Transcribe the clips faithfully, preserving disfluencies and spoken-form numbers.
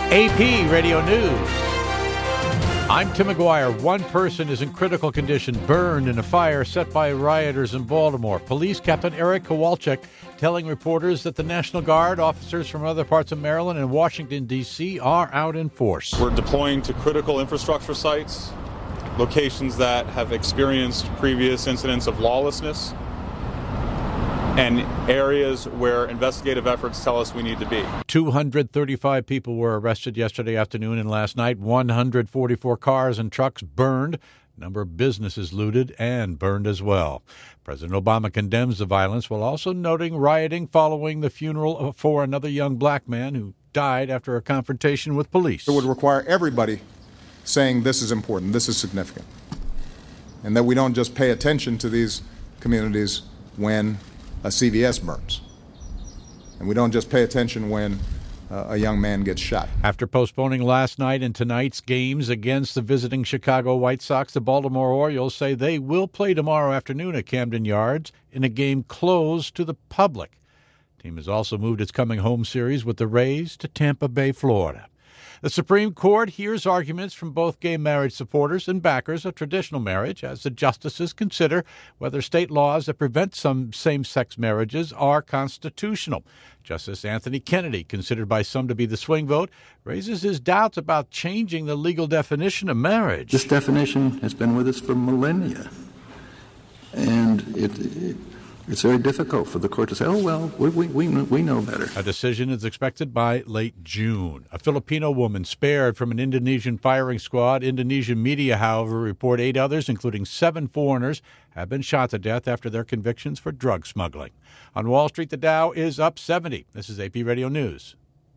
A P Radio News. I'm Tim McGuire. One person is in critical condition, burned in a fire set by rioters in Baltimore. Police Captain Eric Kowalczyk telling reporters that the National Guard, officers from other parts of Maryland and Washington, D C are out in force. We're deploying to critical infrastructure sites, locations that have experienced previous incidents of lawlessness, and areas where investigative efforts tell us we need to be. two hundred thirty-five people were arrested yesterday afternoon and last night. one hundred forty-four cars and trucks burned. A number of businesses looted and burned as well. President Obama condemns the violence while also noting rioting following the funeral for another young black man who died after a confrontation with police. It would require everybody saying this is important, this is significant, and that we don't just pay attention to these communities when a C V S burns. And we don't just pay attention when uh, a young man gets shot. After postponing last night and tonight's games against the visiting Chicago White Sox, the Baltimore Orioles say they will play tomorrow afternoon at Camden Yards in a game closed to the public. The team has also moved its coming home series with the Rays to Tampa Bay, Florida. The Supreme Court hears arguments from both gay marriage supporters and backers of traditional marriage as the justices consider whether state laws that prevent some same-sex marriages are constitutional. Justice Anthony Kennedy, considered by some to be the swing vote, raises his doubts about changing the legal definition of marriage. This definition has been with us for millennia, and it, it It's very difficult for the court to say, oh, well, we, we, we, we know better. A decision is expected by late June. A Filipino woman spared from an Indonesian firing squad. Indonesian media, however, report eight others, including seven foreigners, have been shot to death after their convictions for drug smuggling. On Wall Street, the Dow is up seventy. This is A P Radio News.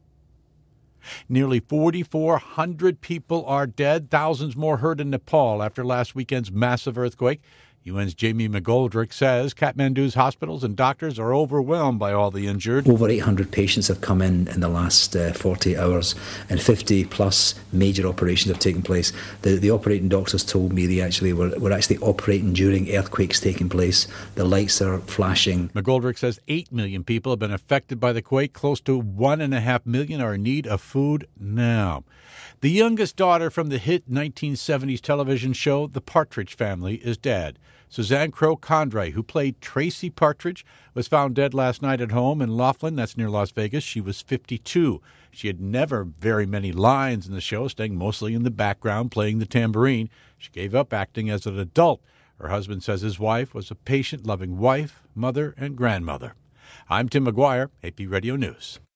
Nearly forty-four hundred people are dead, thousands more hurt in Nepal after last weekend's massive earthquake. U N's Jamie McGoldrick says Kathmandu's hospitals and doctors are overwhelmed by all the injured. Over eight hundred patients have come in in the last uh, forty hours, and fifty plus major operations have taken place. The, the operating doctors told me they actually were, were actually operating during earthquakes taking place. The lights are flashing. McGoldrick says eight million people have been affected by the quake. Close to one and a half million are in need of food now. The youngest daughter from the hit nineteen seventies television show The Partridge Family is dead. Suzanne Crowe-Condrey, who played Tracy Partridge, was found dead last night at home in Laughlin, that's near Las Vegas. She was fifty-two. She had never very many lines in the show, staying mostly in the background playing the tambourine. She gave up acting as an adult. Her husband says his wife was a patient, loving wife, mother, and grandmother. I'm Tim McGuire, A P Radio News.